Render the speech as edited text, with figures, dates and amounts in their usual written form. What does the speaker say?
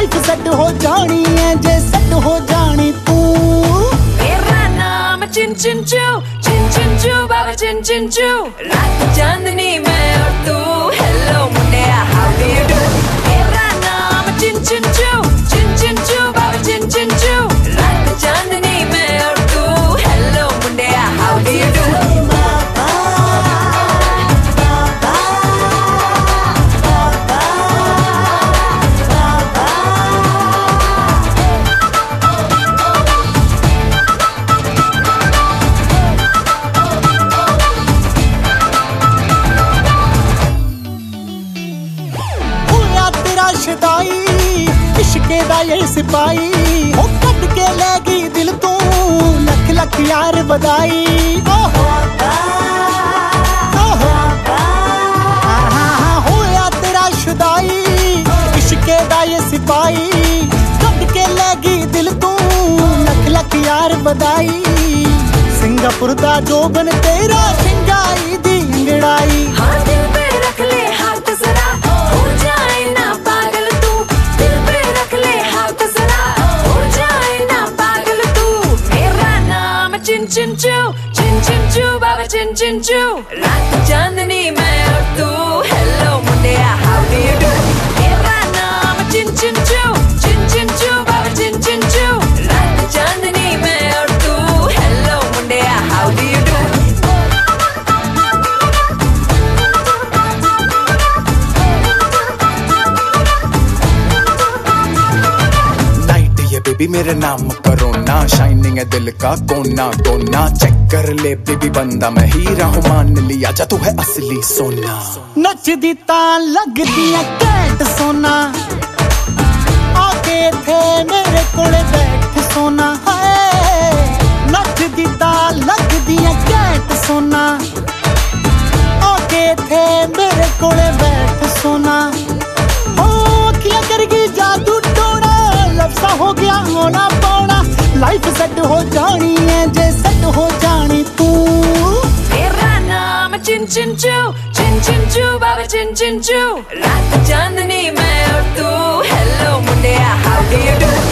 Life set हो जानी है जे सेट हो जानी तू। मेरा नाम चिन चिन चू बाबा चिन चिन चू। रात चांदनी मैं और तू, हेलो मुंडिया हाउ डू यू डू। मेरा नाम चिन चिन चू बाबा चिन चिन चू। रात चांदनी मैं और तू, हेलो मुंडिया हाउ डू यू डू। इश्के दा ये सिपाही ओ कट के लेगी दिल तू, लख लख यार बधाई। होया तेरा शुदाई, इश्के दा ये सिपाही कट के लेगी दिल तू, लख लख यार बधाई। सिंगापुर दा जोबन तेरा शिंगाई दी अंगड़ाई। चिन चिन चू बाबा चिन चिन चू। रात चांदनी मैं और तू, हेलो मुंडिया हाउ डू यू डू। मेरा नाम चिन चिन चू बाबा चिन चिन चू। रात चांदनी मैं और तू, हेलो मुंडिया how do you do. Night ये बेबी मेरे नाम करो ना, शाइनिंग है दिल का कोना कोना। चेक कर ले बेबी बंदा मैं हीरा हूँ, मान लिया जा तू है असली सोना। नचदी तां लगदी है कैट सोना, आके थे मेरे कोले बैठ सोना। नचदी तां लगदी है कैट सोना, आके थे मेरे कोले बैठ सोना। ओ अखियां करगी जादू टोना, लफ्ज़ा हो गया होना पौना। लाइफ सेट हो जानी है जे सेट हो जानी तू। मेरा नाम चिन चिन चू बाबा चिन चिन चू। रात चांदनी मैं और तू, हेलो मुंडिया हाउ डू यू डू।